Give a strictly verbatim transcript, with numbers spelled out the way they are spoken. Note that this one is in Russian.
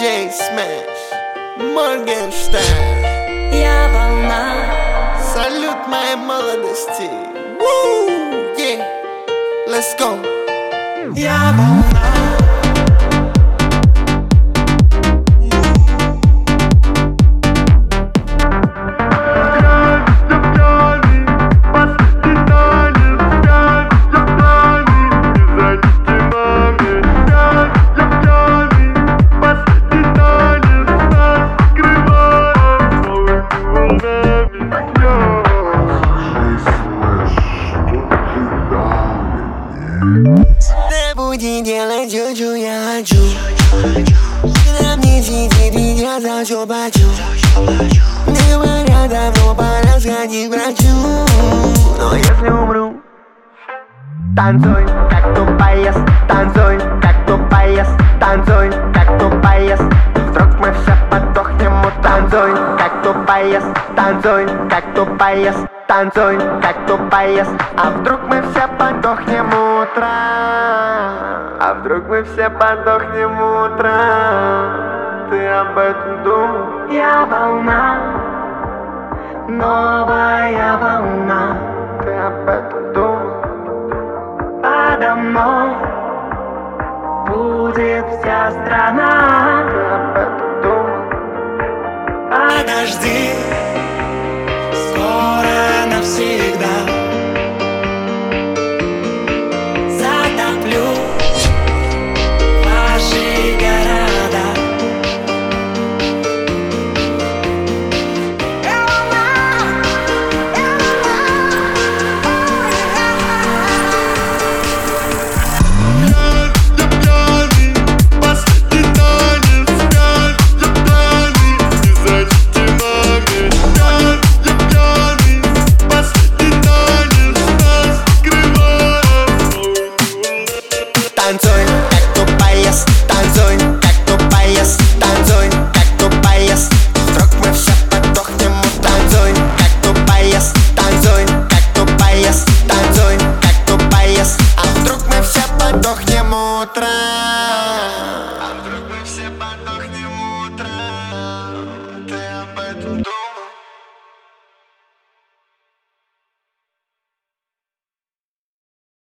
диджей Смэш, Моргенштерн. Я волна. Салют моей молодости. Woo, yeah. Let's go. Я волна. Не буди делать чуть-чуть, я хочу. На мне сидит и я за все плачу. Не говоря, давно пора сходить к врачу. Но если умру, танцуй, как тупая, танцуй, как тупая, танцуй, как тупая. Вдруг мы все подохнем, танцуй, как тупая, танцуй, как тупая, танцуй, как тупая. А вдруг мы все подохнем утром? А вдруг мы все подохнем утром? Ты об этом думал? Я волна, новая волна. Ты об этом думал? Подо мной будет вся страна. Ты об этом думал? Подожди, скоро навсегда.